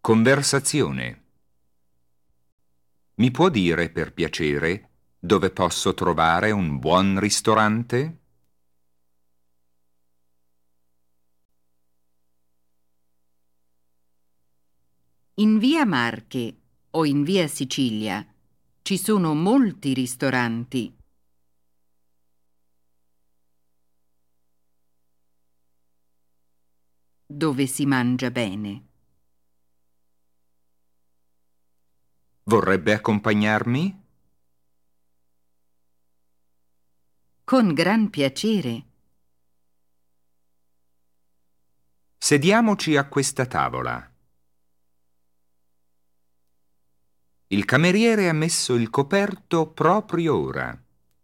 Conversazione. Mi può dire, per piacere, dove posso trovare un buon ristorante? In via Marche o in via Sicilia ci sono molti ristoranti. Dove si mangia bene. Vorrebbe accompagnarmi? Con gran piacere. Sediamoci a questa tavola. Il cameriere ha messo il coperto proprio ora.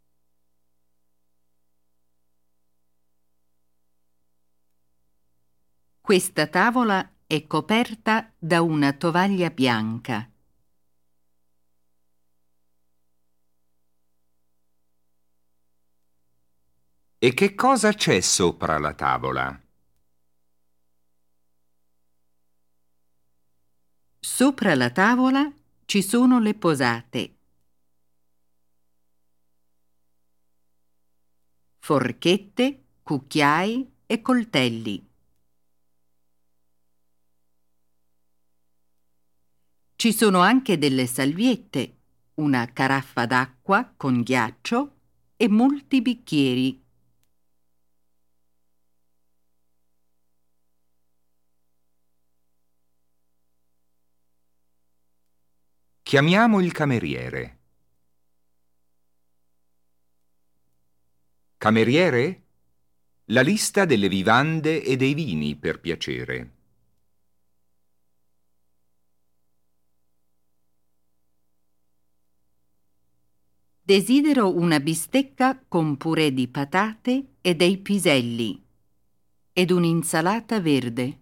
Questa tavola è coperta da una tovaglia bianca. E che cosa c'è sopra la tavola? Sopra la tavola ci sono le posate. Forchette, cucchiai e coltelli. Ci sono anche delle salviette, una caraffa d'acqua con ghiaccio e molti bicchieri. Chiamiamo il cameriere. Cameriere? La lista delle vivande e dei vini, per piacere. Desidero una bistecca con purè di patate e dei piselli ed un'insalata verde.